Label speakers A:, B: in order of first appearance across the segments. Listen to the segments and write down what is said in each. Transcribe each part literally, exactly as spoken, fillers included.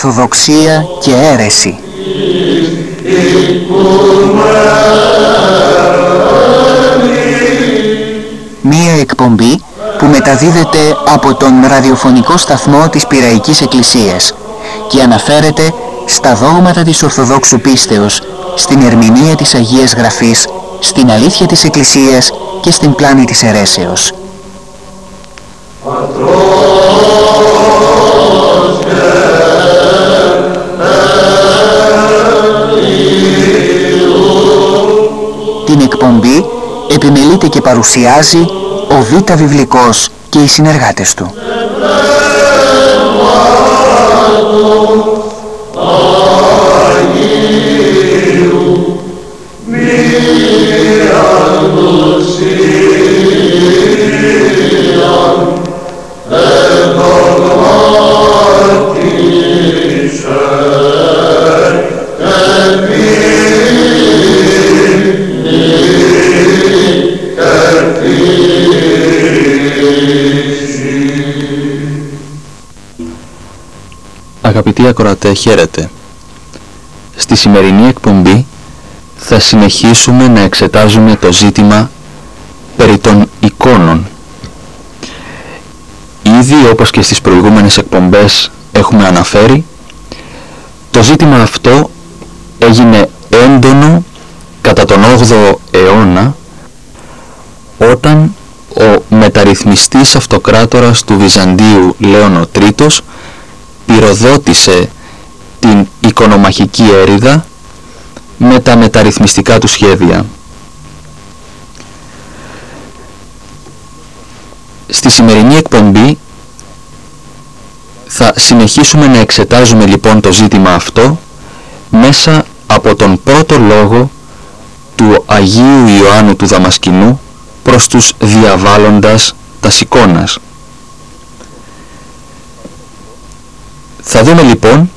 A: Ορθοδοξία και αίρεση. Μία εκπομπή που μεταδίδεται από τον ραδιοφωνικό σταθμό της Πειραϊκής Εκκλησίας και αναφέρεται στα δόγματα της Ορθοδόξου πίστεως, στην ερμηνεία της Αγίας Γραφής, στην αλήθεια της Εκκλησίας και στην πλάνη της αιρέσεως. Την εκπομπή επιμελείται και παρουσιάζει ο Β' Βιβλικός και οι συνεργάτες του.
B: Αγαπητοί ακροατέ, χαίρετε. Στη σημερινή εκπομπή θα συνεχίσουμε να εξετάζουμε το ζήτημα περί των εικόνων. Ήδη, όπως και στις προηγούμενες εκπομπές έχουμε αναφέρει, το ζήτημα αυτό έγινε έντονο κατά τον όγδοο αιώνα, όταν ο μεταρρυθμιστής αυτοκράτορας του Βυζαντίου Λέων ο Τρίτος πυροδότησε την εικονομαχική έρηδα με τα μεταρρυθμιστικά του σχέδια. Στη σημερινή εκπομπή θα συνεχίσουμε να εξετάζουμε λοιπόν το ζήτημα αυτό μέσα από τον πρώτο λόγο του Αγίου Ιωάννου του Δαμασκηνού προς τους διαβάλλοντας τας εικόνας. Θα δούμε λοιπόν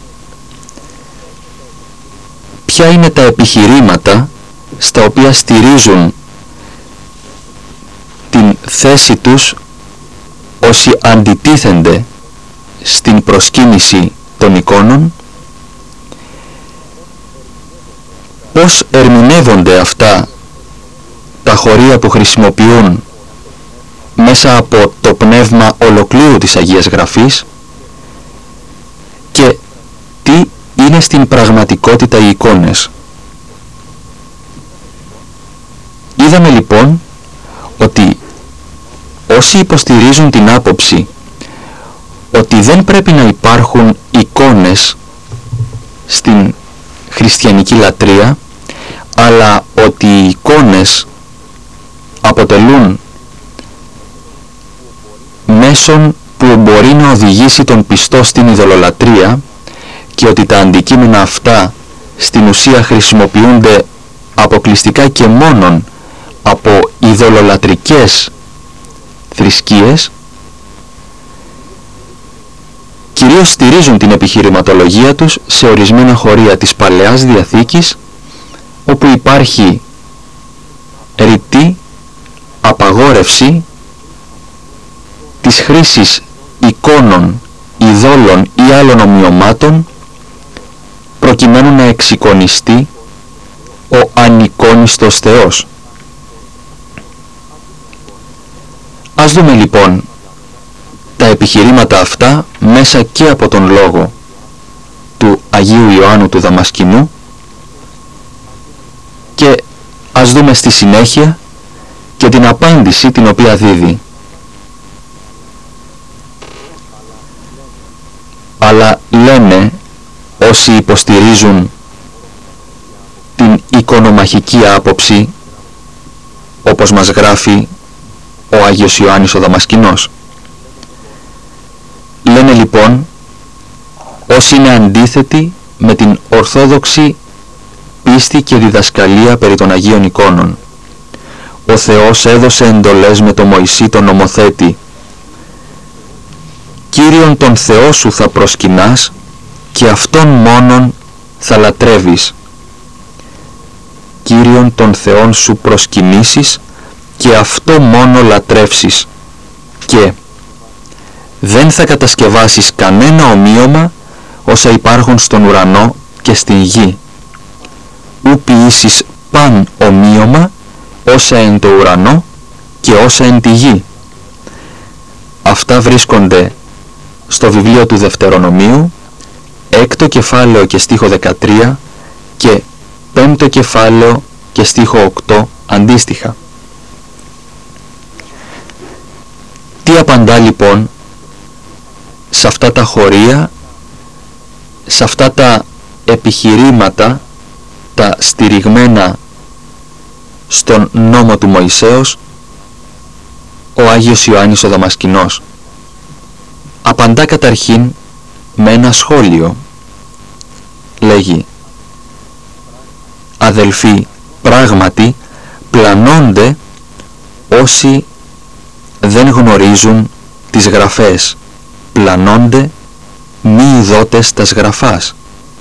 B: ποια είναι τα επιχειρήματα στα οποία στηρίζουν την θέση τους όσοι αντιτίθενται στην προσκύνηση των εικόνων, πώς ερμηνεύονται αυτά τα χωρία που χρησιμοποιούν μέσα από το πνεύμα ολοκλήρου της Αγίας Γραφής και τι είναι στην πραγματικότητα οι εικόνες. Είδαμε λοιπόν ότι όσοι υποστηρίζουν την άποψη ότι δεν πρέπει να υπάρχουν εικόνες στην χριστιανική λατρεία, αλλά ότι οι εικόνες αποτελούν μέσον που μπορεί να οδηγήσει τον πιστό στην ειδωλολατρεία και ότι τα αντικείμενα αυτά στην ουσία χρησιμοποιούνται αποκλειστικά και μόνον από ειδωλολατρικές θρησκείες, κυρίως στηρίζουν την επιχειρηματολογία τους σε ορισμένα χωρία της Παλαιάς Διαθήκης, όπου υπάρχει ρητή απαγόρευση της χρήσης εικόνων, ειδόλων ή άλλων ομοιωμάτων προκειμένου να εξεικονιστεί ο ανεικόνιστος Θεός. Ας δούμε λοιπόν τα επιχειρήματα αυτά μέσα και από τον λόγο του Αγίου Ιωάννου του Δαμασκηνού και ας δούμε στη συνέχεια και την απάντηση την οποία δίδει. Αλλά λένε όσοι υποστηρίζουν την εικονομαχική άποψη, όπως μας γράφει ο Άγιος Ιωάννης ο Δαμασκηνός. Λένε λοιπόν όσοι είναι αντίθετοι με την ορθόδοξη πίστη και διδασκαλία περί των Αγίων Εικόνων. Ο Θεός έδωσε εντολές με τον Μωυσή τον νομοθέτη. Κύριον τον Θεό σου θα προσκυνάς και Αυτόν μόνον θα λατρεύεις. Κύριον τον Θεόν σου προσκυνήσεις και Αυτό μόνο λατρεύσεις. Και δεν θα κατασκευάσεις κανένα ομοίωμα όσα υπάρχουν στον ουρανό και στην γη. Ου ποιήσεις παν ομοίωμα όσα εν το ουρανό και όσα εν τη γη. Αυτά βρίσκονται στο βιβλίο του Δευτερονομίου, έκτο κεφάλαιο και στίχο δεκατρία και πέμπτο κεφάλαιο και στίχο οκτώ αντίστοιχα. Τι απαντά λοιπόν σε αυτά τα χωρία, σε αυτά τα επιχειρήματα, τα στηριγμένα στον νόμο του Μωυσέως, ο Άγιος Ιωάννης ο Δαμασκηνός? Απαντά καταρχήν με ένα σχόλιο. Λέγει: αδελφοί, πράγματι πλανώνται όσοι δεν γνωρίζουν τις γραφές, πλανώνται μη ειδότες τας γραφάς.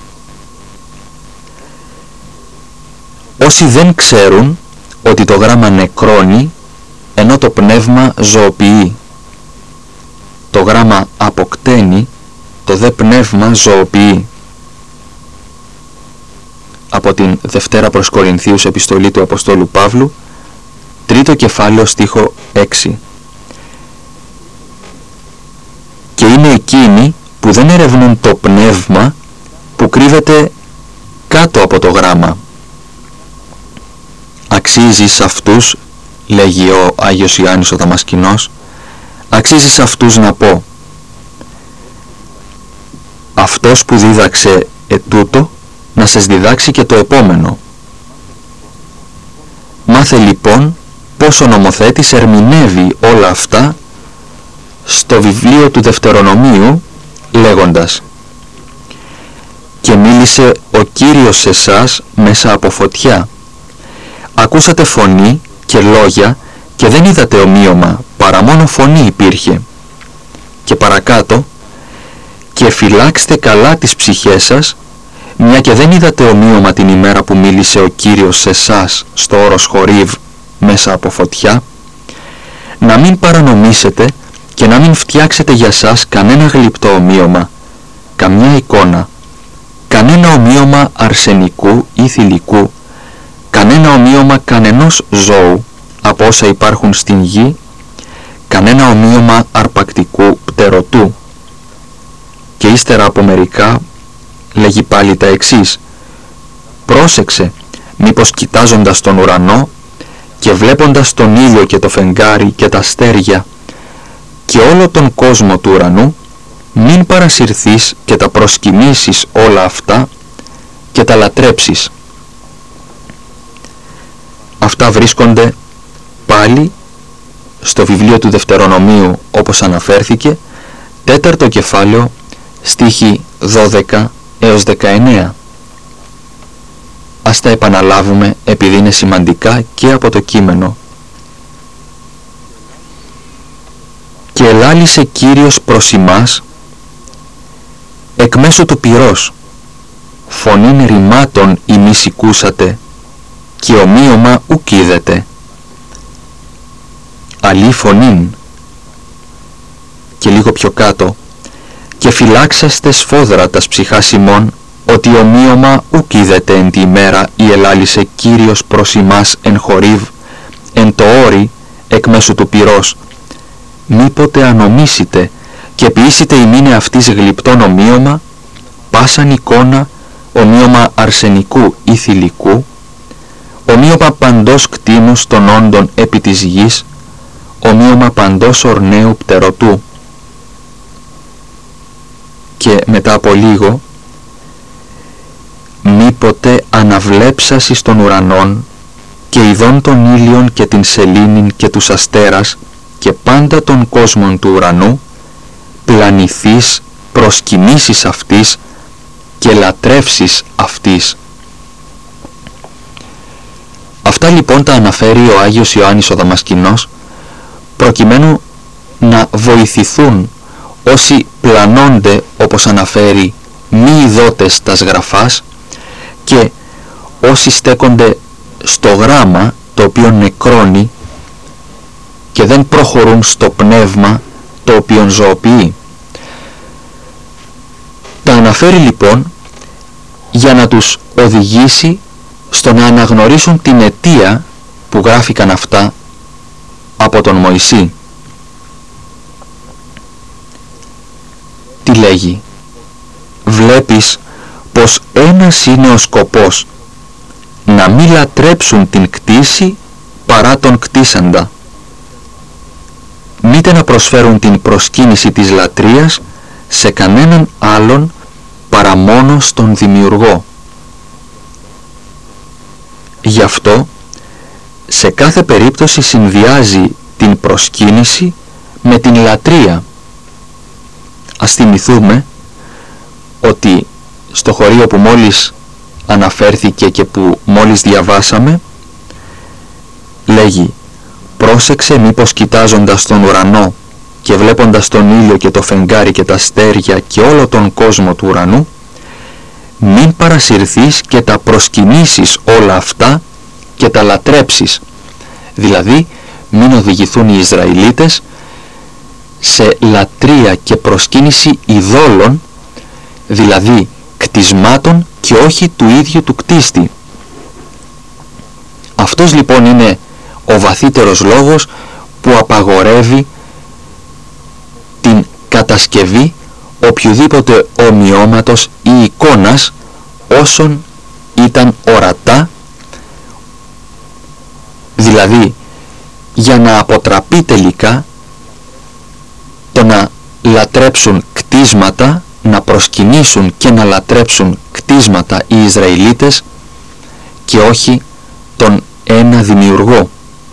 B: Όσοι δεν ξέρουν ότι το γράμμα νεκρώνει ενώ το πνεύμα ζωοποιεί. Το γράμμα αποκταίνει, το δε πνεύμα ζωοποιεί. Από την Δευτέρα προς Κορινθίους επιστολή του Αποστόλου Παύλου, τρίτο κεφάλαιο στίχο έξι. Και είναι εκείνοι που δεν ερευνούν το πνεύμα που κρύβεται κάτω από το γράμμα. Αξίζει σε αυτούς, λέγει ο Άγιος Ιωάννης ο Δαμασκηνός, αξίζει σε αυτούς να πω: αυτός που δίδαξε ετούτο να σας διδάξει και το επόμενο. Μάθε λοιπόν πως ο νομοθέτης ερμηνεύει όλα αυτά στο βιβλίο του Δευτερονομίου, λέγοντας: και μίλησε ο Κύριος σε εσάς μέσα από φωτιά. Ακούσατε φωνή και λόγια και δεν είδατε ομοίωμα, παρά μόνο φωνή υπήρχε. Και παρακάτω: και φυλάξτε καλά τις ψυχές σας, μια και δεν είδατε ομοίωμα την ημέρα που μίλησε ο Κύριος σε εσάς στο όρος Χορίβ μέσα από φωτιά, να μην παρανομήσετε και να μην φτιάξετε για σας κανένα γλυπτό ομοίωμα, καμιά εικόνα, κανένα ομοίωμα αρσενικού ή θηλυκού, κανένα ομοίωμα κανενός ζώου από όσα υπάρχουν στην γη, κανένα ομοίωμα αρπακτικού πτερωτού. Και ύστερα από μερικά λέγει πάλι τα εξής: πρόσεξε, μήπως κοιτάζοντας τον ουρανό και βλέποντας τον ήλιο και το φεγγάρι και τα αστέρια και όλο τον κόσμο του ουρανού, μην παρασυρθείς και τα προσκυνήσεις όλα αυτά και τα λατρέψεις. Αυτά βρίσκονται πάλι στο βιβλίο του Δευτερονομίου, όπως αναφέρθηκε, τέταρτο κεφάλαιο, στίχοι δώδεκα έως δεκαεννέα. Ας τα επαναλάβουμε επειδή είναι σημαντικά και από το κείμενο. Και ελάλησε Κύριος προς ημάς εκ μέσω του πυρός, φωνήν ρημάτων ημείς οικούσατε και ομοίωμα ουκ είδετε. Αλλή φωνήν. Και λίγο πιο κάτω: και φυλάξαστε σφόδρα τας ψυχάς ημών, ότι ομοίωμα ουκ είδετε εν τη ημέρα η ελάλησε Κύριος προς ημάς εν Χορίβ, εν το όρι εκ μέσω του πυρός, μήποτε ανομήσετε και ποιήσετε ημίνε αυτής γλυπτόν ομοίωμα, πάσαν εικόνα, ομοίωμα αρσενικού ή θηλυκού, ομοίωμα παντός κτήνους των όντων επί της γης, ομοίωμα παντός ορναίου πτερωτού. Και μετά από λίγο: μήποτε αναβλέψας εις των ουρανών και ειδών των ήλιων και την σελήνην και τους αστέρας και πάντα των κόσμων του ουρανού, πλανηθείς προσκυνήσεις αυτής και λατρεύσεις αυτής. Αυτά λοιπόν τα αναφέρει ο Άγιος Ιωάννης ο Δαμασκηνός, προκειμένου να βοηθηθούν όσοι πλανώνται, όπως αναφέρει, μη ειδότες τας γραφάς, και όσοι στέκονται στο γράμμα το οποίο νεκρώνει και δεν προχωρούν στο πνεύμα το οποίο ζωοποιεί. Τα αναφέρει αναφέρει λοιπόν για να τους οδηγήσει στο να αναγνωρίσουν την αιτία που γράφηκαν αυτά από τον Μωυσή. Τι λέγει? Βλέπεις πως ένας είναι ο σκοπός, να μην λατρέψουν την κτήση παρά τον κτήσαντα. Μήτε να προσφέρουν την προσκύνηση της λατρείας σε κανέναν άλλον παρά μόνο στον Δημιουργό. Γι' αυτό σε κάθε περίπτωση συνδυάζει την προσκύνηση με την λατρεία. Ας θυμηθούμε ότι στο χωρίο που μόλις αναφέρθηκε και που μόλις διαβάσαμε, λέγει «Πρόσεξε μήπως κοιτάζοντας τον ουρανό και βλέποντας τον ήλιο και το φεγγάρι και τα αστέρια και όλο τον κόσμο του ουρανού, μην παρασυρθείς και τα προσκυνήσεις όλα αυτά και τα λατρέψεις». Δηλαδή μην οδηγηθούν οι Ισραηλίτες σε λατρεία και προσκύνηση ειδόλων, δηλαδή κτισμάτων και όχι του ίδιου του κτίστη. Αυτός λοιπόν είναι ο βαθύτερος λόγος που απαγορεύει την κατασκευή οποιοδήποτε ομοιώματος ή εικόνας όσων ήταν ορατά, δηλαδή για να αποτραπεί τελικά το να λατρέψουν κτίσματα, να προσκυνήσουν και να λατρέψουν κτίσματα οι Ισραηλίτες και όχι τον ένα Δημιουργό.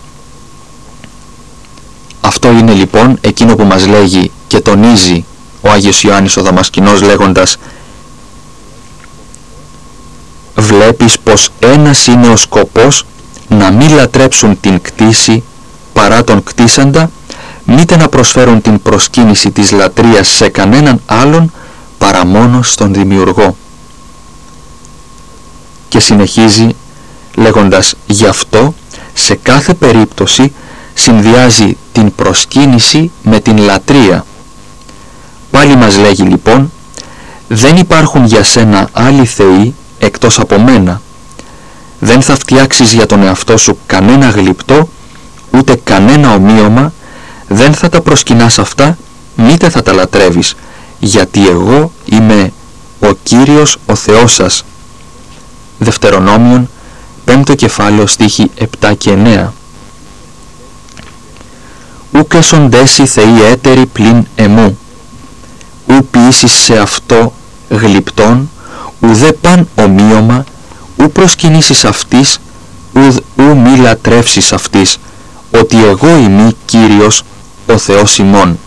B: Αυτό είναι λοιπόν εκείνο που μας λέγει και τονίζει ο Άγιος Ιωάννης ο Δαμασκηνός λέγοντας «Βλέπεις πως ένας είναι ο σκοπός, να μην λατρέψουν την κτήση παρά τον κτήσαντα, μήτε να προσφέρουν την προσκύνηση της λατρείας σε κανέναν άλλον παρά μόνο στον Δημιουργό». Και συνεχίζει λέγοντας «Γι' αυτό σε κάθε περίπτωση συνδυάζει την προσκύνηση με την λατρεία». Πάλι μας λέγει λοιπόν «Δεν υπάρχουν για σένα άλλοι θεοί εκτός από μένα. Δεν θα φτιάξεις για τον εαυτό σου κανένα γλυπτό, ούτε κανένα ομοίωμα, δεν θα τα προσκυνάς αυτά, μήτε θα τα λατρεύεις, γιατί εγώ είμαι ο Κύριος ο Θεός σας». Δευτερονόμιον, πέμπτο κεφάλαιο, στίχοι επτά και εννέα. «Ουκ εσοντέσι θεοί έτεροι πλην εμού, ου ποιήσεις σε αυτό γλυπτών, ουδέ παν ομοίωμα, ου προσκυνήσεις αυτής, ουδ ου μη λατρεύσεις αυτής, ότι εγώ είμαι Κύριος ο Θεός ημών».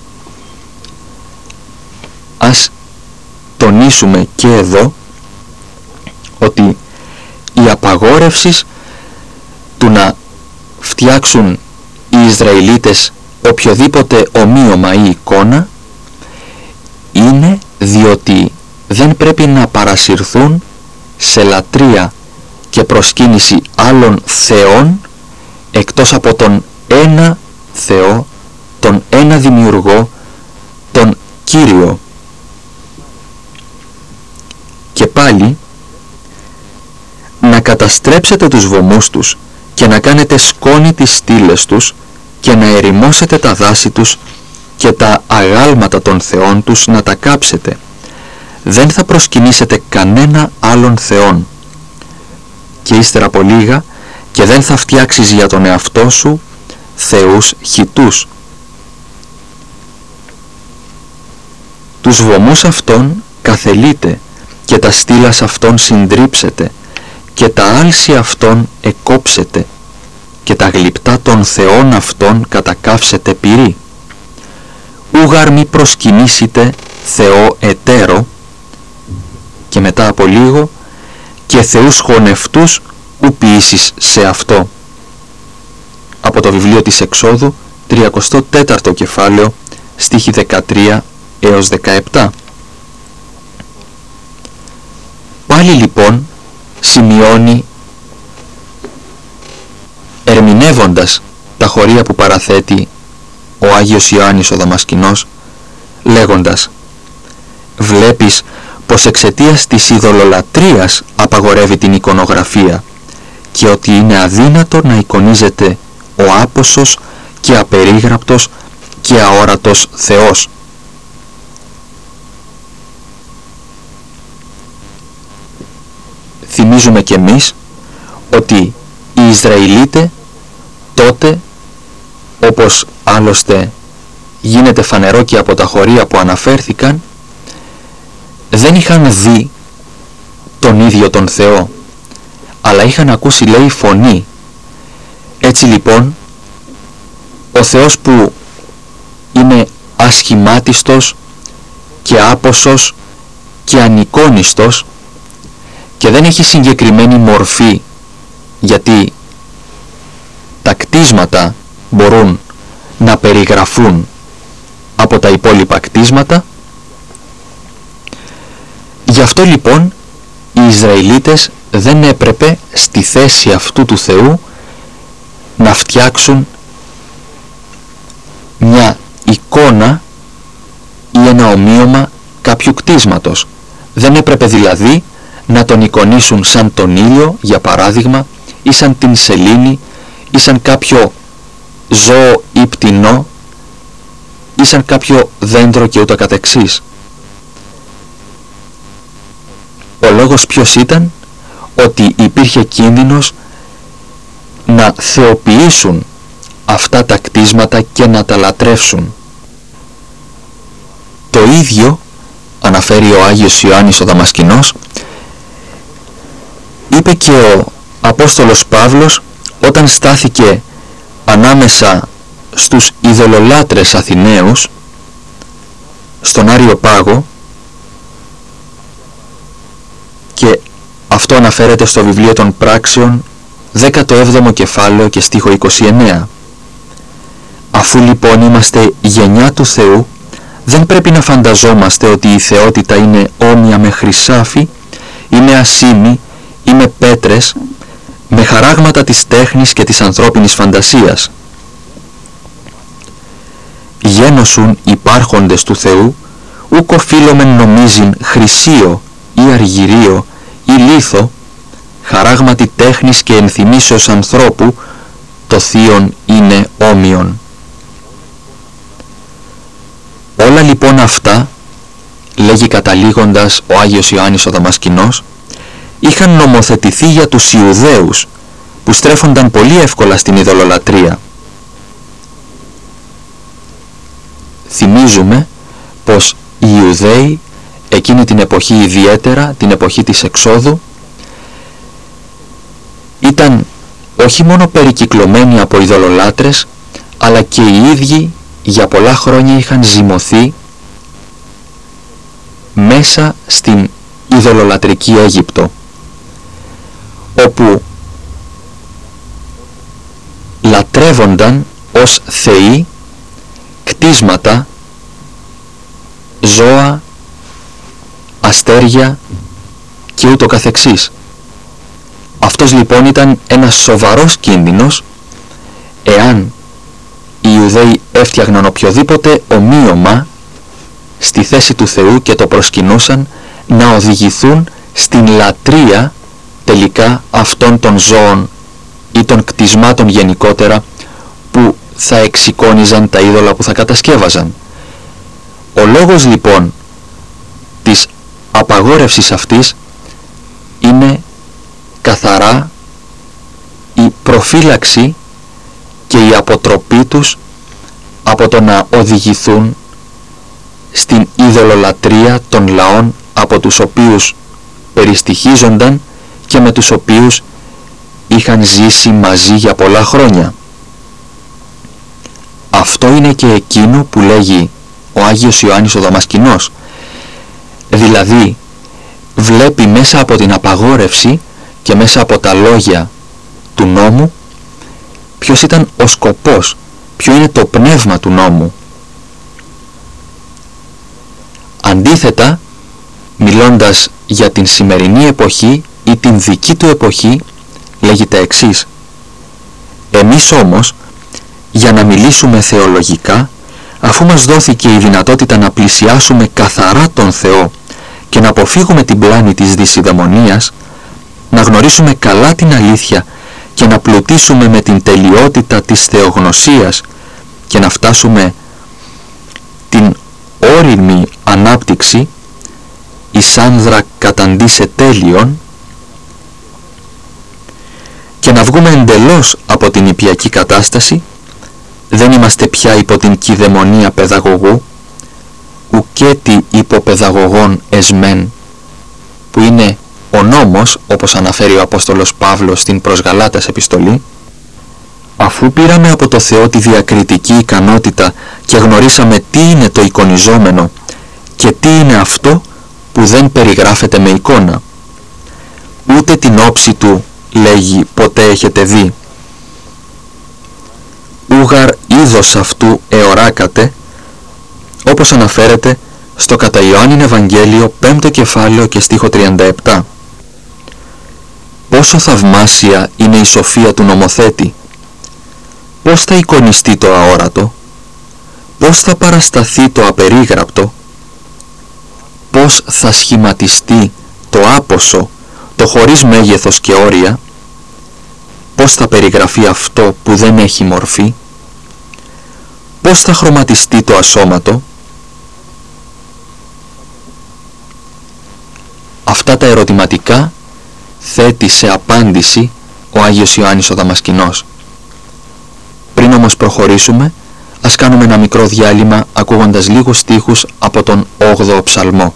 B: Ας τονίσουμε και εδώ ότι η απαγόρευση του να φτιάξουν οι Ισραηλίτες οποιοδήποτε ομοίωμα ή εικόνα είναι διότι δεν πρέπει να παρασυρθούν σε λατρεία και προσκύνηση άλλων θεών εκτός από τον ένα Θεό, τον ένα Δημιουργό, τον Κύριο. Και πάλι να καταστρέψετε τους βωμούς τους και να κάνετε σκόνη τις στήλες τους και να ερημώσετε τα δάση τους και τα αγάλματα των θεών τους να τα κάψετε. Δεν θα προσκυνήσετε κανένα άλλον θεόν. Και ύστερα από λίγα, και δεν θα φτιάξεις για τον εαυτό σου θεούς χιτούς. Τους βωμούς αυτών καθελείτε και τα στήλας αυτών συντρίψετε και τα άλση αυτών εκόψετε και τα γλυπτά των θεών αυτών κατακάψετε πυρί. Ούγαρ μη προσκυνήσετε Θεό εταίρο, και μετά από λίγο, και θεούς χωνευτούς ου ποιήσεις σε αυτό. Από το βιβλίο της Εξόδου, τριακοστό τέταρτο κεφάλαιο, στίχοι δεκατρία έως δεκαεπτά. Πάλι λοιπόν σημειώνει, ερμηνεύοντας τα χωρία που παραθέτει ο Άγιος Ιωάννης ο Δαμασκηνός, λέγοντας «Βλέπεις πως εξαιτίας της ειδωλολατρίας απαγορεύει την εικονογραφία και ότι είναι αδύνατο να εικονίζεται ο άποσος και απερίγραπτος και αόρατος Θεός. Θυμίζουμε κι εμείς ότι οι Ισραηλίτες τότε, όπως άλλωστε γίνεται φανερό και από τα χωρία που αναφέρθηκαν, δεν είχαν δει τον ίδιο τον Θεό, αλλά είχαν ακούσει, λέει, φωνή. Έτσι λοιπόν, ο Θεός που είναι ασχημάτιστος και άποσος και ανεικόνιστος και δεν έχει συγκεκριμένη μορφή, γιατί τα κτίσματα μπορούν να περιγραφούν από τα υπόλοιπα κτίσματα. Γι' αυτό λοιπόν οι Ισραηλίτες δεν έπρεπε στη θέση αυτού του Θεού να φτιάξουν μια εικόνα ή ένα ομοίωμα κάποιου κτίσματος. Δεν έπρεπε δηλαδή να τον εικονίσουν σαν τον ήλιο, για παράδειγμα, ή σαν την σελήνη, ή σαν κάποιο ζώο ή πτηνό, ή σαν κάποιο δέντρο και ούτω καθεξής. Ο λόγος ποιος ήταν? Ότι υπήρχε κίνδυνος να θεοποιήσουν αυτά τα κτίσματα και να τα λατρεύσουν. Το ίδιο αναφέρει ο Άγιος Ιωάννης ο Δαμασκηνός, είπε και ο Απόστολος Παύλος όταν στάθηκε ανάμεσα στους ειδωλολάτρες Αθηναίους στον Άριο Πάγο, και αυτό αναφέρεται στο βιβλίο των Πράξεων δέκατο έβδομο κεφάλαιο και στίχο είκοσι εννέα. Αφού λοιπόν είμαστε γενιά του Θεού, δεν πρέπει να φανταζόμαστε ότι η θεότητα είναι όμοια με χρυσάφι ή με ασήμι ή με πέτρες, με χαράγματα της τέχνης και της ανθρώπινης φαντασίας. Γένωσουν υπάρχοντες του Θεού, ούκ οφείλομεν νομίζειν χρυσίο ή αργυρίο ή λίθο, χαράγματι τέχνης και ενθυμίσεως ανθρώπου, το θείον είναι όμοιον. Όλα λοιπόν αυτά, λέγει καταλήγοντας ο Άγιος Ιωάννης ο Δαμασκηνός, είχαν νομοθετηθεί για τους Ιουδαίους, που στρέφονταν πολύ εύκολα στην ειδωλολατρία. Θυμίζουμε πως οι Ιουδαίοι εκείνη την εποχή, ιδιαίτερα την εποχή της Εξόδου, ήταν όχι μόνο περικυκλωμένοι από ειδωλολάτρες, αλλά και οι ίδιοι για πολλά χρόνια είχαν ζυμωθεί μέσα στην ειδωλολατρική Αίγυπτο, όπου λατρεύονταν ως θεοί κτίσματα, ζώα, αστέρια και ούτω καθεξής. Αυτός λοιπόν ήταν ένας σοβαρός κίνδυνος εάν οι Ιουδαίοι έφτιαγναν οποιοδήποτε ομοίωμα στη θέση του Θεού και το προσκυνούσαν, να οδηγηθούν στην λατρεία τελικά αυτών των ζώων ή των κτισμάτων γενικότερα που θα εξεικόνιζαν τα είδωλα που θα κατασκεύαζαν. Ο λόγος λοιπόν της απαγόρευσης αυτής είναι καθαρά η προφύλαξη και η αποτροπή τους από το να οδηγηθούν στην ειδωλολατρεία των λαών από τους οποίους περιστοιχίζονταν και με τους οποίους είχαν ζήσει μαζί για πολλά χρόνια. Αυτό είναι και εκείνο που λέγει ο Άγιος Ιωάννης ο Δαμασκηνός. Δηλαδή βλέπει μέσα από την απαγόρευση και μέσα από τα λόγια του νόμου ποιος ήταν ο σκοπός, ποιο είναι το πνεύμα του νόμου. Αντίθετα, μιλώντας για την σημερινή εποχή ή την δική του εποχή, λέγει τα εξής: εμείς όμως, για να μιλήσουμε θεολογικά, αφού μας δόθηκε η δυνατότητα να πλησιάσουμε καθαρά τον Θεό και να αποφύγουμε την πλάνη της δυσιδαιμονίας, να γνωρίσουμε καλά την αλήθεια και να πλουτίσουμε με την τελειότητα της θεογνωσίας και να φτάσουμε την όριμη ανάπτυξη εις άνδρα καταντήσε τέλειον και να βγούμε εντελώς από την ιππιακή κατάσταση, δεν είμαστε πια υπό την κηδαιμονία παιδαγωγού, ουκέτι υπό παιδαγωγών εσμέν, που είναι ο νόμος, όπως αναφέρει ο Απόστολος Παύλος στην προς Γαλάτας επιστολή. Αφού πήραμε από το Θεό τη διακριτική ικανότητα και γνωρίσαμε τι είναι το εικονιζόμενο και τι είναι αυτό που δεν περιγράφεται με εικόνα, ούτε την όψη του, λέγει, ποτέ έχετε δει. Ούγαρ είδος αυτού εωράκατε, όπως αναφέρεται στο κατά Ιωάννην Ευαγγέλιο πέμπτο κεφάλαιο και στίχο τριάντα επτά. Πόσο θαυμάσια είναι η σοφία του νομοθέτη! Πώς θα εικονιστεί το αόρατο? Πώς θα παρασταθεί το απερίγραπτο? Πώς θα σχηματιστεί το άποσο, το χωρίς μέγεθος και όρια? Πώς θα περιγραφεί αυτό που δεν έχει μορφή? Πώς θα χρωματιστεί το ασώματο? Αυτά τα ερωτηματικά θέτει σε απάντηση ο Άγιος Ιωάννης ο Δαμασκηνός. Πριν όμως προχωρήσουμε, ας κάνουμε ένα μικρό διάλειμμα ακούγοντας λίγους στίχους από τον όγδοο ψαλμό.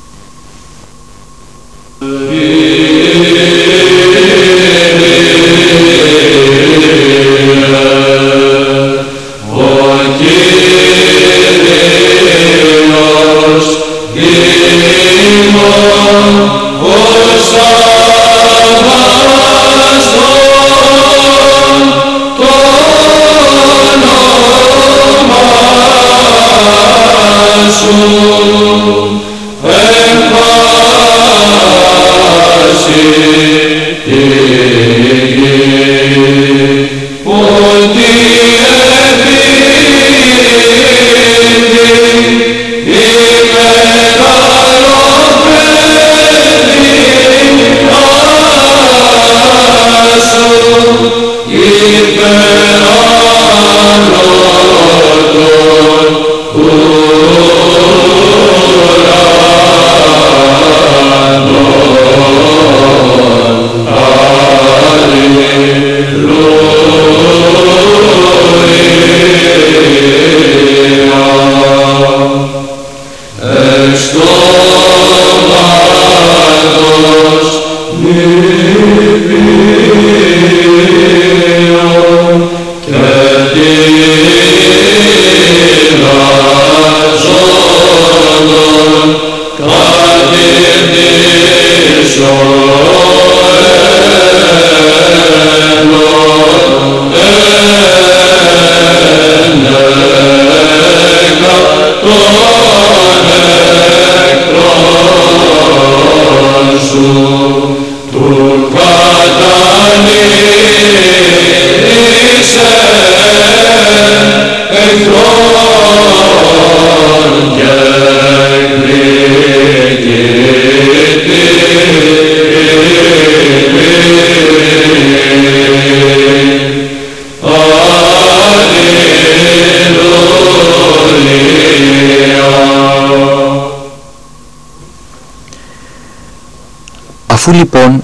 B: Αφού λοιπόν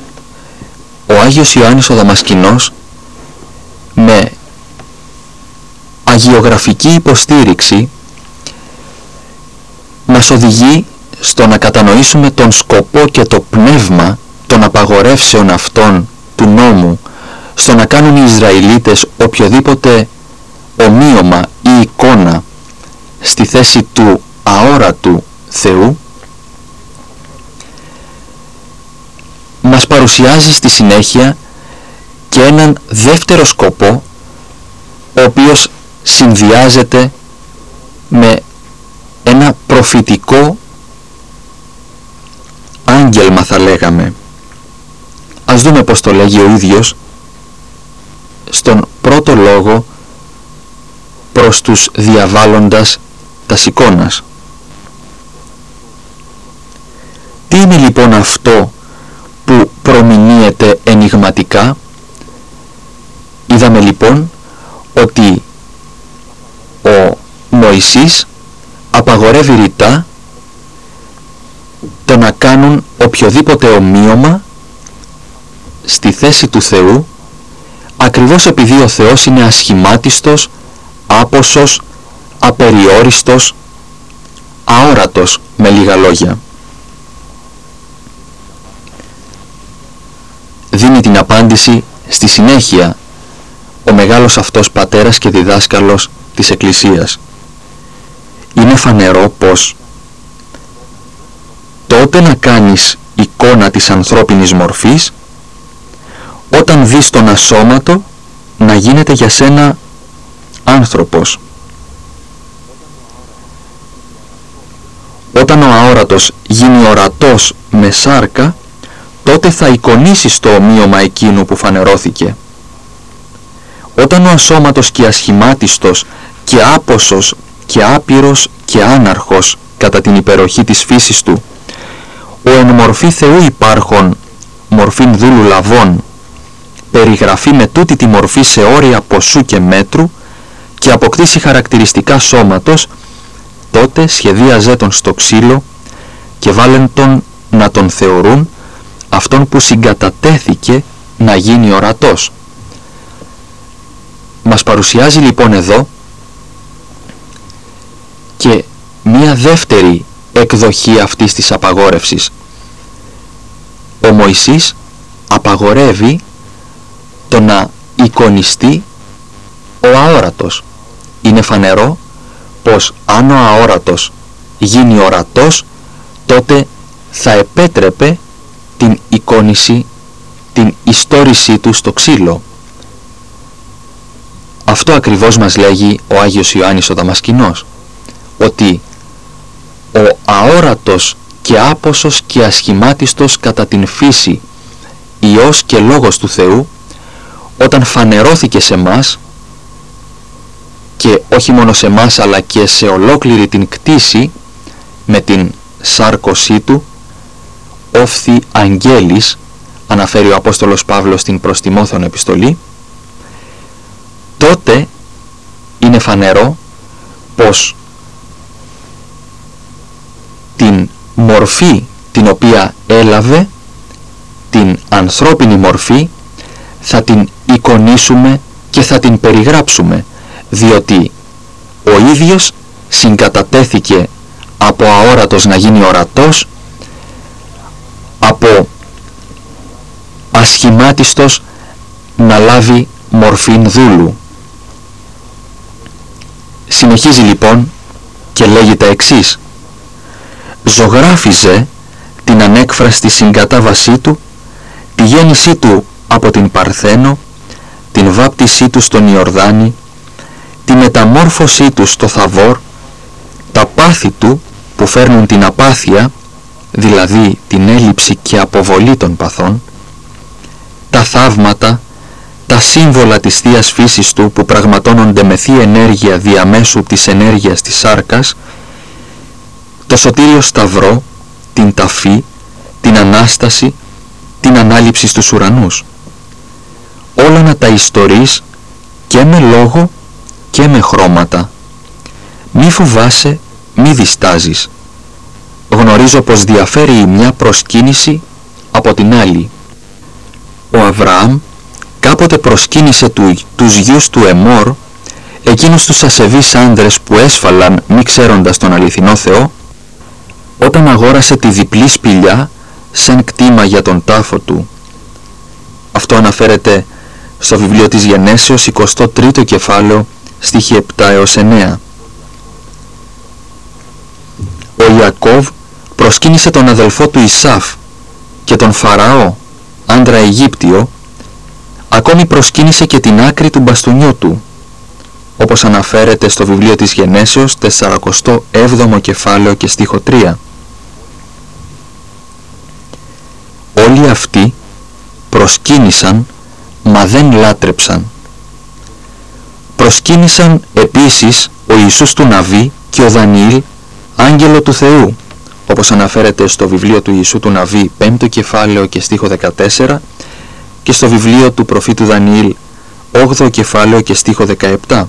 B: ο Άγιος Ιωάννης ο Δαμασκηνός με αγιογραφική υποστήριξη μας οδηγεί στο να κατανοήσουμε τον σκοπό και το πνεύμα των απαγορεύσεων αυτών του νόμου, στο να κάνουν οι Ισραηλίτες οποιοδήποτε ομοίωμα ή εικόνα στη θέση του αόρατου Θεού, μας παρουσιάζει στη συνέχεια και έναν δεύτερο σκοπό, ο οποίος συνδυάζεται με ένα προφητικό άγγελμα, θα λέγαμε. Ας δούμε πως το λέγει ο ίδιος στον πρώτο λόγο προς τους διαβάλλοντας τας εικόνας. Τι είναι λοιπόν αυτό που προμηνύεται ενιγματικά? Είδαμε λοιπόν ότι ο Μωυσής απαγορεύει ρητά το να κάνουν οποιοδήποτε ομοίωμα στη θέση του Θεού, ακριβώς επειδή ο Θεός είναι ασχημάτιστος, άποσος, απεριόριστος, αόρατος, με λίγα λόγια. Δίνει την απάντηση στη συνέχεια ο μεγάλος αυτός πατέρας και διδάσκαλος της Εκκλησίας. Είναι φανερό πως τότε να κάνεις εικόνα της ανθρώπινης μορφής όταν δεις τον ασώματο να γίνεται για σένα άνθρωπος. Όταν ο αόρατος γίνει ορατός με σάρκα, τότε θα εικονίσεις το ομοίωμα εκείνου που φανερώθηκε. Όταν ο ασώματος και ασχημάτιστος και άποσος και άπειρος και άναρχος κατά την υπεροχή της φύσης του, ο εν μορφή Θεού υπάρχων μορφήν δούλου λαβών, περιγραφεί με τούτη τη μορφή σε όρια ποσού και μέτρου και αποκτήσει χαρακτηριστικά σώματος, τότε σχεδίαζε τον στο ξύλο και βάλεν τον να τον θεωρούν αυτόν που συγκατατέθηκε να γίνει ορατός. Μας παρουσιάζει λοιπόν εδώ και μία δεύτερη εκδοχή αυτής της απαγόρευσης. Ο Μωυσής απαγορεύει το να εικονιστεί ο αόρατος. Είναι φανερό πως αν ο αόρατος γίνει ορατός, τότε θα επέτρεπε την εικόνιση, την ιστόρησή του στο ξύλο. Αυτό ακριβώς μας λέγει ο Άγιος Ιωάννης ο Δαμασκηνός, ότι ο αόρατος και άποσος και ασχημάτιστος κατά την φύση Υιός και Λόγος του Θεού, όταν φανερώθηκε σε μας, και όχι μόνο σε μας αλλά και σε ολόκληρη την κτήση με την σάρκωσή του, όφθη αγγέλης, αναφέρει ο Απόστολος Παύλος στην προς Τιμόθεον επιστολή, τότε είναι φανερό πως την μορφή την οποία έλαβε, την ανθρώπινη μορφή, θα την εικονίσουμε και θα την περιγράψουμε, διότι ο ίδιος συγκατατέθηκε από αόρατος να γίνει ορατός, από ασχημάτιστος να λάβει μορφήν δούλου. Συνεχίζει λοιπόν και λέγει τα εξής: ζωγράφιζε την ανέκφραστη συγκατάβασή του, τη γέννησή του από την Παρθένο, την βάπτισή του στον Ιορδάνη, τη μεταμόρφωσή του στο Θαβόρ, τα πάθη του που φέρνουν την απάθεια, δηλαδή την έλλειψη και αποβολή των παθών, τα θαύματα, τα σύμβολα της Θείας Φύσης του που πραγματώνονται με θεία ενέργεια διαμέσου της ενέργειας της σάρκας, το σωτήριο σταυρό, την ταφή, την Ανάσταση, την ανάληψη στους ουρανούς. Όλα να τα ιστορείς και με λόγο και με χρώματα. Μη φοβάσαι, μη διστάζεις. Γνωρίζω πως διαφέρει η μια προσκύνηση από την άλλη. Ο Αβραάμ κάποτε προσκύνησε του, τους γιους του Εμόρ, εκείνους τους ασεβείς άνδρες που έσφαλαν μη ξέροντας τον αληθινό Θεό, όταν αγόρασε τη διπλή σπηλιά σαν κτήμα για τον τάφο του. Αυτό αναφέρεται στο βιβλίο της Γενέσεως, εικοστό τρίτο κεφάλαιο, στίχη επτά έως εννέα. Ο Ιακώβ προσκύνησε τον αδελφό του Ισάφ και τον Φαραώ, άντρα Αιγύπτιο, ακόμη προσκύνησε και την άκρη του μπαστούνιου του, όπως αναφέρεται στο βιβλίο της Γενέσεως, σαράντα έβδομο κεφάλαιο και στίχο τρία. Όλοι αυτοί προσκύνησαν, μα δεν λάτρεψαν. Προσκύνησαν επίσης ο Ιησούς του Ναβί και ο Δανιήλ, άγγελο του Θεού, όπως αναφέρεται στο βιβλίο του Ιησού του Ναβί, πέμπτο κεφάλαιο και στίχο δεκατέσσερα, και στο βιβλίο του προφήτου Δανιήλ, όγδοο κεφάλαιο και στίχο δεκαεπτά.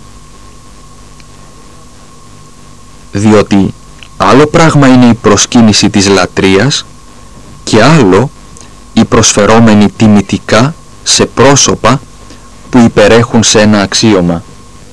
B: Διότι άλλο πράγμα είναι η προσκύνηση της λατρείας και άλλο η προσφερόμενη τιμητικά σε πρόσωπα που υπερέχουν σε ένα αξίωμα.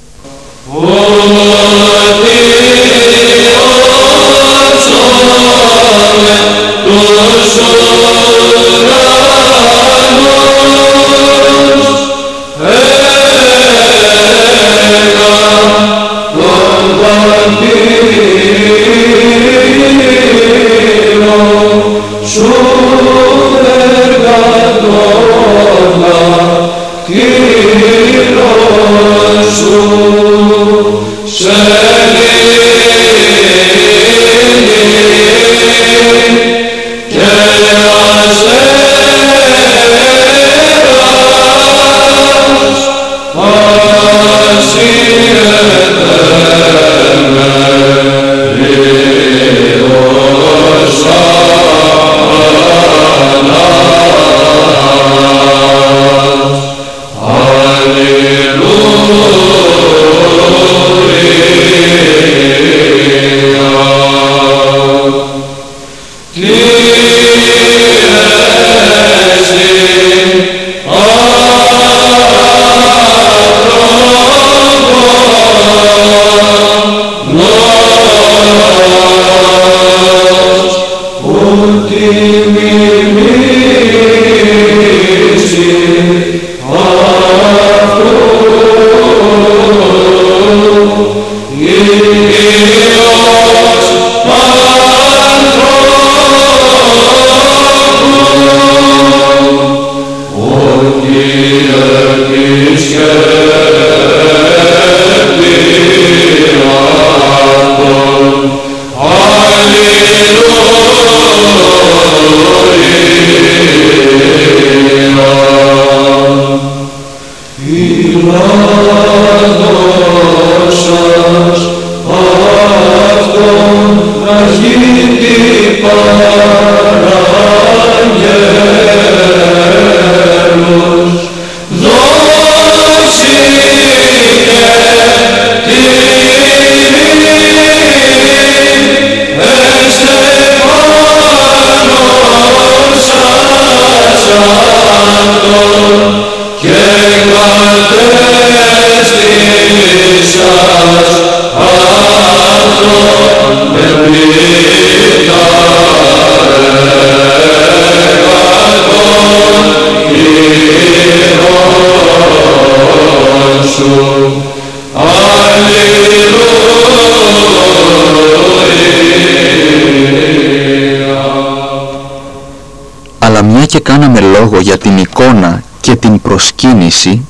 B: Αλλά μια και κάναμε λόγο για την εικόνα και την προσκύνηση,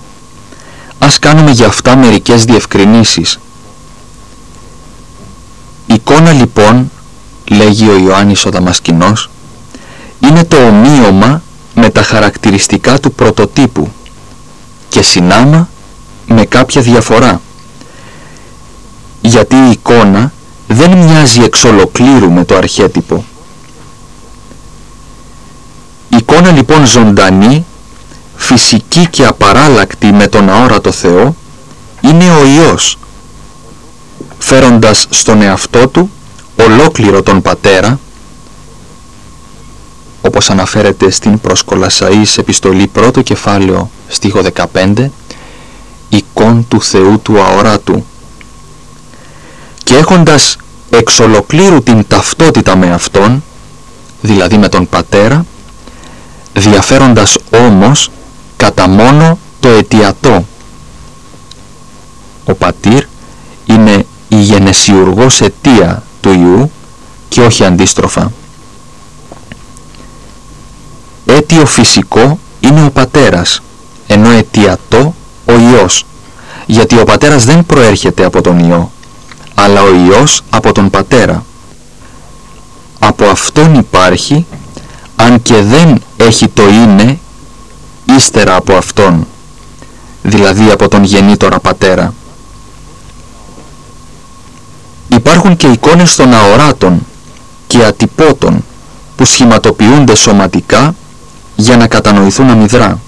B: ας κάνουμε για αυτά μερικές διευκρινήσεις. Εικόνα λοιπόν, λέγει ο Ιωάννης ο Δαμασκηνός, είναι το ομοίωμα με τα χαρακτηριστικά του πρωτοτύπου και συνάμα με κάποια διαφορά. Γιατί η εικόνα δεν μοιάζει εξ ολοκλήρου με το αρχέτυπο. Η εικόνα λοιπόν ζωντανή, φυσική και απαράλλακτη με τον αόρατο Θεό, είναι ο Υιός, φέροντας στον εαυτό του ολόκληρο τον Πατέρα, όπως αναφέρεται στην προς Κολασσαείς επιστολή πρώτο κεφάλαιο στίχο δεκαπέντε, εικόν του Θεού του αόρατου, και έχοντας εξ ολοκλήρου την ταυτότητα με Αυτόν, δηλαδή με τον Πατέρα, διαφέροντας όμως κατά μόνο το αιτιατό. Ο πατήρ είναι η γενεσιουργός αιτία του Υιού και όχι αντίστροφα. Αίτιο φυσικό είναι ο πατέρας, ενώ αιτιατό ο Υιός, γιατί ο πατέρας δεν προέρχεται από τον Υιό, αλλά ο Υιός από τον Πατέρα. Από Αυτόν υπάρχει, αν και δεν έχει το είναι ύστερα από Αυτόν, δηλαδή από τον γεννήτορα Πατέρα. Υπάρχουν και εικόνες των αοράτων και ατυπώτων που σχηματοποιούνται σωματικά για να κατανοηθούν αμυδρά.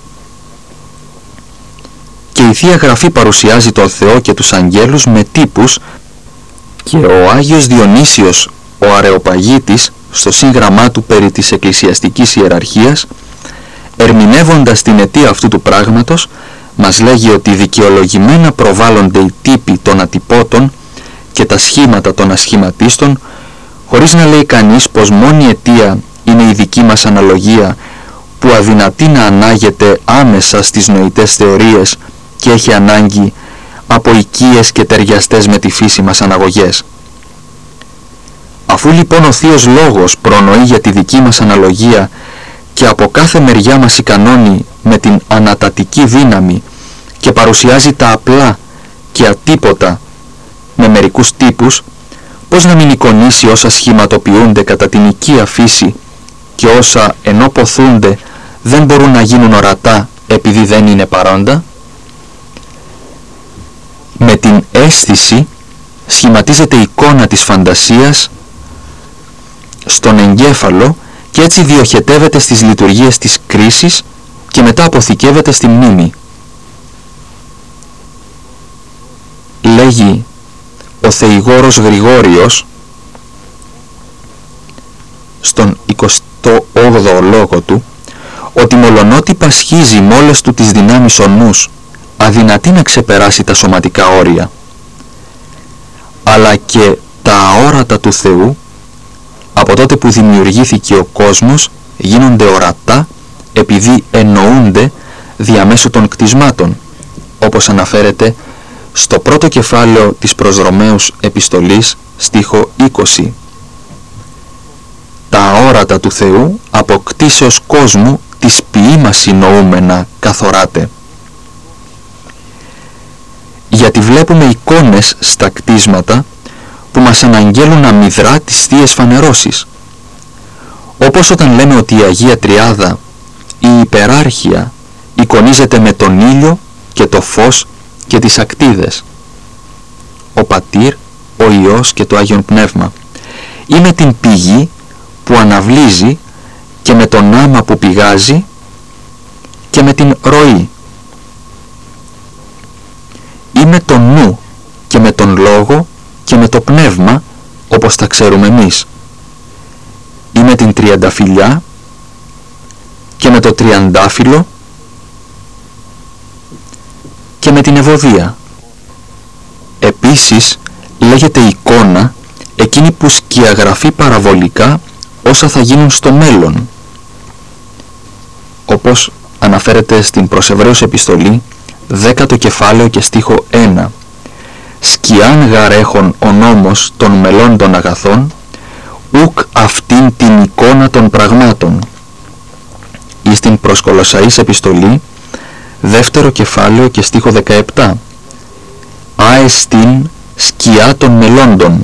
B: Και η Θεία Γραφή παρουσιάζει τον Θεό και τους αγγέλους με τύπους, και ο Άγιος Διονύσιος ο Αρεοπαγίτης στο σύγγραμμά του περί της εκκλησιαστικής ιεραρχίας, ερμηνεύοντας την αιτία αυτού του πράγματος, μας λέγει ότι δικαιολογημένα προβάλλονται οι τύποι των ατυπώτων και τα σχήματα των ασχηματίστων, χωρίς να λέει κανείς πως μόνη αιτία είναι η δική μας αναλογία, που αδυνατεί να ανάγεται άμεσα στις νοητές θεωρίες και έχει ανάγκη από οικίες και ταιριαστές με τη φύση μας αναγωγές. Αφού λοιπόν ο Θείος Λόγος προνοεί για τη δική μας αναλογία και από κάθε μεριά μας ικανώνει με την ανατατική δύναμη και παρουσιάζει τα απλά και ατίποτα με μερικούς τύπους, πώς να μην εικονίσει όσα σχηματοποιούνται κατά την οικία φύση και όσα ενώ ποθούνται δεν μπορούν να γίνουν ορατά επειδή δεν είναι παρόντα? Με την αίσθηση σχηματίζεται η εικόνα της φαντασίας στον εγκέφαλο και έτσι διοχετεύεται στις λειτουργίες της κρίσης και μετά αποθηκεύεται στη μνήμη. Λέγει ο Θεηγόρος Γρηγόριος στον εικοστό όγδοο λόγο του ότι μολονότι πασχίζει με όλες του τις δυνάμεις ο νους, αδυνατεί να ξεπεράσει τα σωματικά όρια, αλλά και τα αόρατα του Θεού από τότε που δημιουργήθηκε ο κόσμος γίνονται ορατά επειδή εννοούνται διαμέσου των κτισμάτων, όπως αναφέρεται στο πρώτο κεφάλαιο της προς Ρωμαίους επιστολής, στίχο είκοσι. Τα αόρατα του Θεού από κτίσεως κόσμου της ποιήμασι νοούμενα καθοράται. Γιατί βλέπουμε εικόνες στα κτίσματα που μας αναγγέλουν αμυδρά τις θείες φανερώσεις. Όπως όταν λέμε ότι η Αγία Τριάδα, η υπεράρχεια, εικονίζεται με τον ήλιο και το φως και τις ακτίδες, ο Πατήρ, ο Υιός και το Άγιον Πνεύμα, ή με την πηγή που αναβλύζει και με τον άμα που πηγάζει και με την ροή, ή με τον νου και με τον λόγο και με το πνεύμα, όπως τα ξέρουμε εμείς, ή με την τριανταφυλλιά και με το τριαντάφυλλο και με την ευωδία. Επίσης λέγεται εικόνα εκείνη που σκιαγραφεί παραβολικά όσα θα γίνουν στο μέλλον, όπως αναφέρεται στην προς Εβραίους επιστολή, δέκατο κεφάλαιο και στίχο ένα. Σκιάν γαρέχον ο νόμος των μελών των αγαθών, ουκ αυτήν την εικόνα των πραγμάτων. Ή στην προς Κολοσσαείς επιστολή, δεύτερο κεφάλαιο και στίχο δεκαεπτά. Αεστίν σκιά των μελώντων.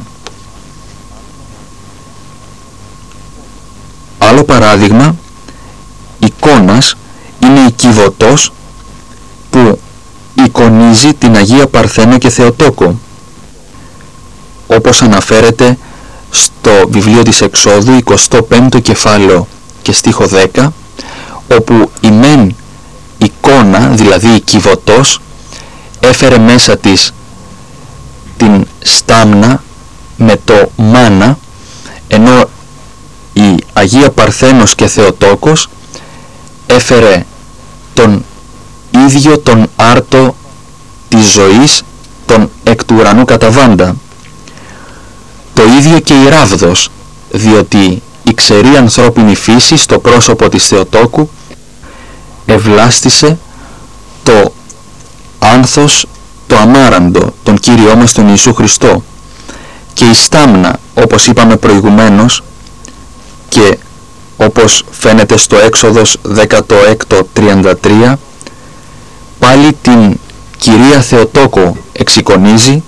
B: Άλλο παράδειγμα εικόνας είναι η Κιβωτός που εικονίζει την Αγία Παρθένο και Θεοτόκο, όπως αναφέρεται στο βιβλίο της Εξόδου, εικοστό πέμπτο κεφάλαιο και στίχο δέκα, όπου η μεν εικόνα, δηλαδή η Κιβωτός, έφερε μέσα της την στάμνα με το μάνα, ενώ η Αγία Παρθένος και Θεοτόκος έφερε τον ίδιο τον άρτο της ζωής, τον εκ του ουρανού καταβάντα. Το ίδιο και η Ράβδος, διότι η ξερή ανθρώπινη φύση στο πρόσωπο της Θεοτόκου ευλάστησε το άνθος, το αμάραντο, τον Κύριό μας τον Ιησού Χριστό, και η στάμνα, όπως είπαμε προηγουμένως και όπως φαίνεται στο Έξοδος δέκατο έκτο τριάντα τρία, πάλι την Κυρία Θεοτόκο εξεικονίζει,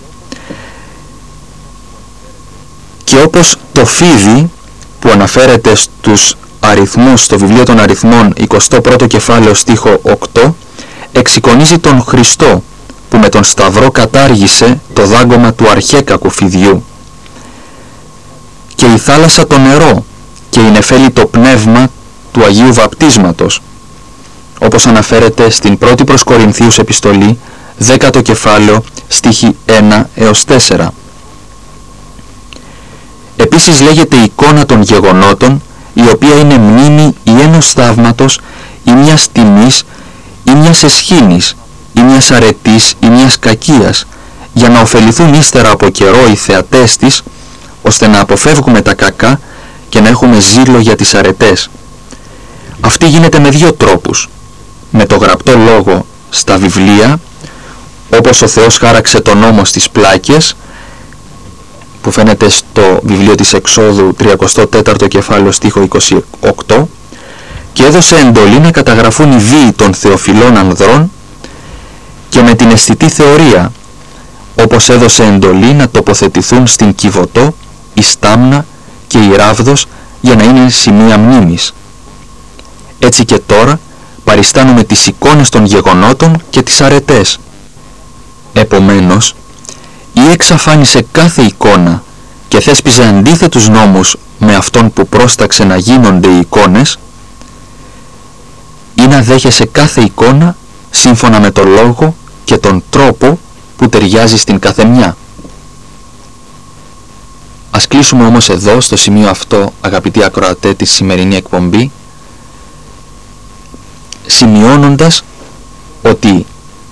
B: και όπως το φίδι που αναφέρεται στους αριθμούς, στο βιβλίο των αριθμών εικοστό πρώτο κεφάλαιο στίχο οκτώ, εξεικονίζει τον Χριστό που με τον Σταυρό κατάργησε το δάγκωμα του αρχέκακου φιδιού, και η θάλασσα το νερό και η νεφέλη το πνεύμα του Αγίου Βαπτίσματος, όπως αναφέρεται στην πρώτη προς Κορινθίους επιστολή, δέκατο κεφάλαιο, στίχοι ένα έως τέσσερα. Επίσης λέγεται εικόνα των γεγονότων, η οποία είναι μνήμη ή ενός θαύματος ή μιας τιμής ή μιας εσχήνης ή μιας αρετής ή μιας κακίας, για να ωφεληθούν ύστερα από καιρό οι θεατές της, ώστε να αποφεύγουμε τα κακά και να έχουμε ζήλο για τις αρετές. Αυτή γίνεται με δύο τρόπους: με το γραπτό λόγο στα βιβλία, όπως ο Θεός χάραξε τον νόμο στις πλάκες, που φαίνεται στο βιβλίο της Εξόδου τριακοστό τέταρτο κεφάλαιο στίχο είκοσι οκτώ, και έδωσε εντολή να καταγραφούν οι βίοι των θεοφιλών ανδρών, και με την αισθητή θεωρία, όπως έδωσε εντολή να τοποθετηθούν στην Κιβωτό, η Στάμνα και η Ράβδος, για να είναι σημεία μνήμης. Έτσι και τώρα παριστάνουμε τις εικόνες των γεγονότων και τις αρετές. Επομένως, ή εξαφάνισε κάθε εικόνα και θέσπιζε αντίθετους νόμους με αυτόν που πρόσταξε να γίνονται οι εικόνες, ή να δέχεσαι κάθε εικόνα σύμφωνα με τον λόγο και τον τρόπο που ταιριάζει στην καθεμιά. Ας κλείσουμε όμως εδώ, στο σημείο αυτό, αγαπητοί ακροατέ, τη σημερινή εκπομπή, σημειώνοντας ότι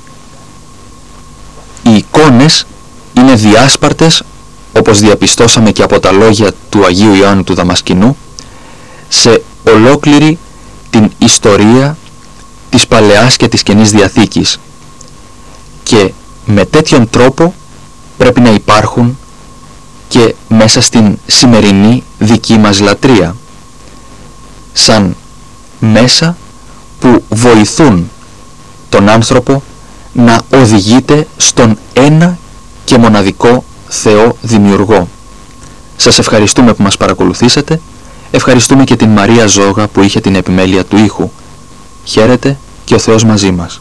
B: οι εικόνες είναι διάσπαρτες, όπως διαπιστώσαμε και από τα λόγια του Αγίου Ιωάννου του Δαμασκηνού, σε ολόκληρη την ιστορία της Παλαιάς και της Καινής Διαθήκης, και με τέτοιον τρόπο πρέπει να υπάρχουν και μέσα στην σημερινή δική μας λατρεία, σαν μέσα που βοηθούν τον άνθρωπο να οδηγείται στον ένα και μοναδικό Θεό Δημιουργό. Σας ευχαριστούμε που μας παρακολουθήσατε. Ευχαριστούμε και την Μαρία Ζόγα που είχε την επιμέλεια του ήχου. Χαίρετε και ο Θεός μαζί μας.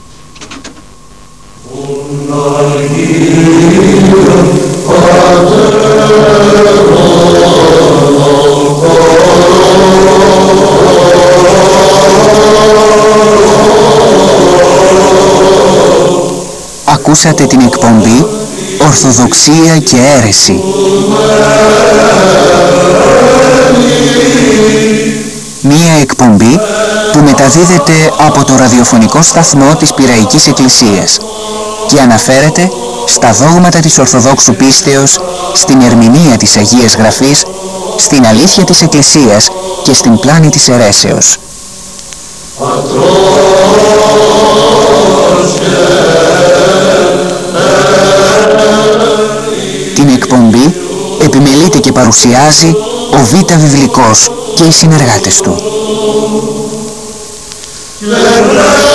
A: Ακούσατε την εκπομπή Ορθοδοξία και Αίρεση. Μία εκπομπή που μεταδίδεται από το ραδιοφωνικό σταθμό της Πειραϊκής Εκκλησίας και αναφέρεται στα δόγματα της Ορθοδόξου πίστεως, στην ερμηνεία της Αγίας Γραφής, στην αλήθεια της Εκκλησίας και στην πλάνη της αιρέσεως. Την εκπομπή επιμελείται και παρουσιάζει ο Β' Βιβλικός και οι συνεργάτες του.